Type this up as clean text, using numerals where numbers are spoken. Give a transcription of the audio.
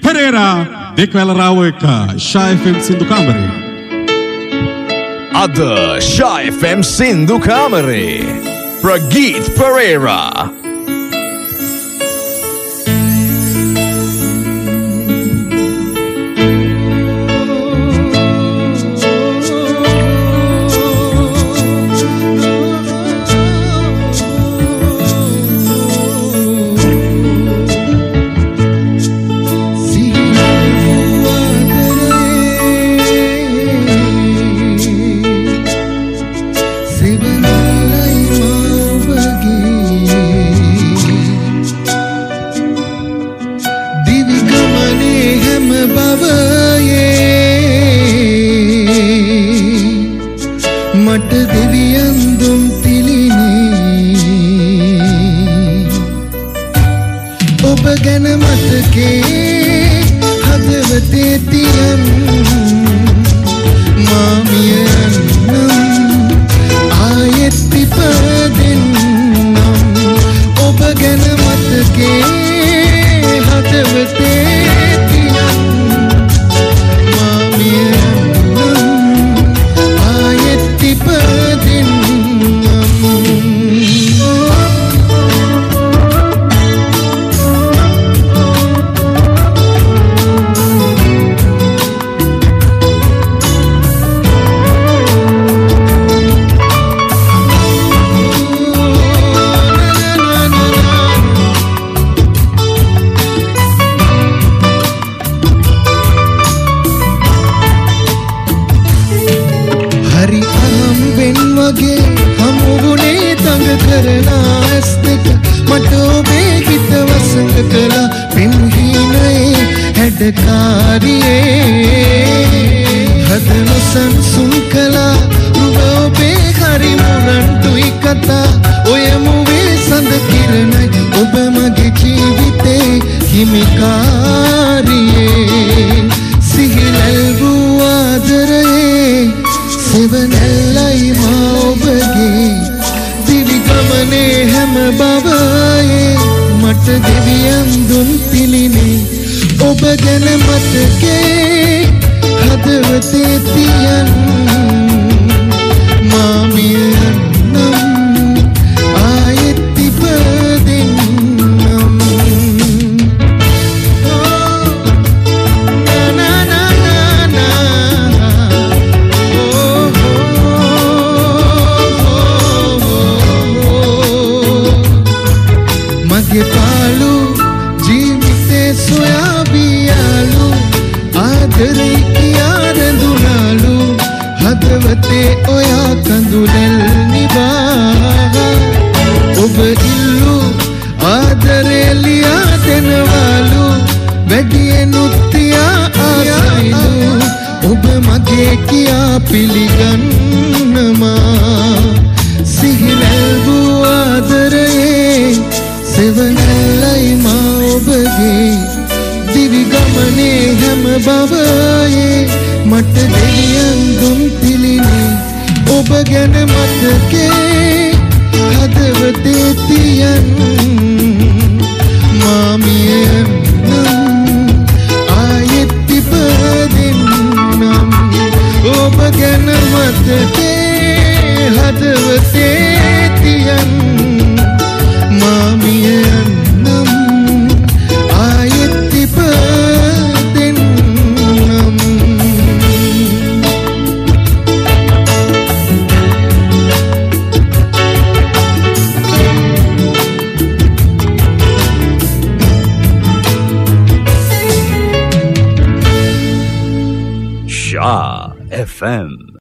Pereira දෙකවැල රාව එක Sha FM සින්දු කාමරේ. අද Sha FM සින්දු කාමරේ Prageet Pereira. මට දෙවියන් දුම් තිලිනේ ඔබ ගැන මතකේ හදවතේ තියන් මාමියන්නම් ආයෙත් ඉපදෙන්නම් ඔබ ගැන මතකේ හදවතේ තියන් හරි අහම්බෙන් වගේ හමුුනේ තඟ කරලා ඇස් දෙක මට ඔබේ හිත වසඟ කළා පෙම්හීනයේ හැඩකාරියේ හද නොසන්සුන් කළා රුව ඔබේ හරි මුරන්ටුයි කතා ඔය මුවේ සඳ කිරණයි ඔබ මගේ ජීවිතේ හිමිකාරියේ සිහිලල් වූ ආදරයේ සෙවනැල්ලයි මා ඔබගේ දිවි ගමනේ හැම බවයේ මට දෙවියන් දුන් පිළිනේ ඔබ ගැන මතකේ හදවතේ තියන් මාමියන්නම් ආයෙත් ඉපදෙන්නම් මගේ පාලු ජීවිතේ සොයා බියාලු ආදරේ කියා රැඳුනාලු හදවතේ ඔයා කඳුලැල් නිබා ඔබ ඉල්ලු ආදරේ ලියා දෙනවාලු වැඩියෙනුත් තියා ආසයිලු ඔබ මගේ කියා පිළිගන්නවා සිහිලැල් වූ ආදරයේ සෙවනැල්ලයි මා ඔබගේ දිවි ගමනේ හැම බවයේ මට දෙවියන් දුම් පිළිනේ ඔබ ගැන මතකේ හදවතේ තියන් මාමියන්නම් ආයෙත් ඉපදෙන්නම් ඔබ ගැන මතකේ හදවතේ තියන් මාමියන්නම් ආයෙත් ඉපදෙන්නම් Sha FM